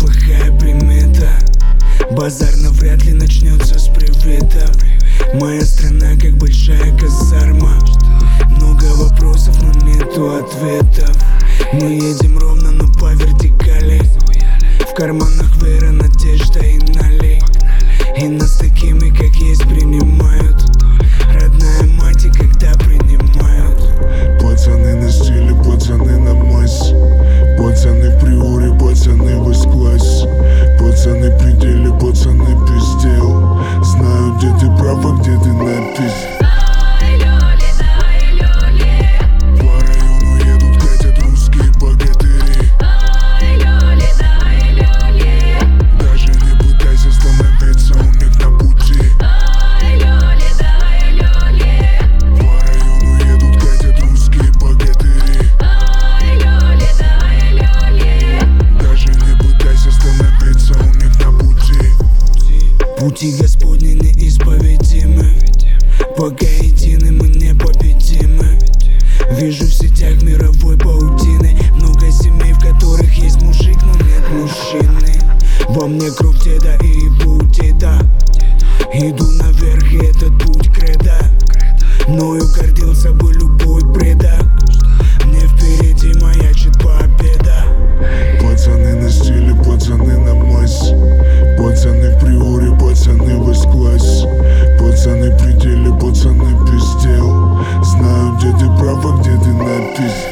плохая примета. Базар навряд ли начнется с привета. Моя страна как большая казарма. Много вопросов, но нету ответов. Мы едем ровно, но по вертикали. В карманах вера, надежда и налей. И нас такими, как есть, принимают. Родная мать, и когда принимают. Пацаны на стиле, пацаны на массе. Пацаны в приоре, пацаны в S-классе. Пацаны в пределе, пацаны пиздел. Знаю, где ты прав, а где ты напись. По району едут, катят русские богатыри. Даже не пытайся становиться у них на пути. По району едут, катят русские богатыри. Даже не пытайся становиться у них на пути. Пути Господни неисповедимы. Пока едины, мы непобедимы. Вижу в сетях мировой паутины много семей, в которых есть мужик, но нет мужчины. Во мне кровь деда и его деда. Иду наверх, и этот путь кредо. Мною гордился бы любой предок. Мне впереди маячит победа. Пацаны на стиле, пацаны на массе. Пацаны в приоре, пацаны в S-классе. Пацаны в пределе, пацаны пиздел. Знаю, где ты прав, а где ты напись.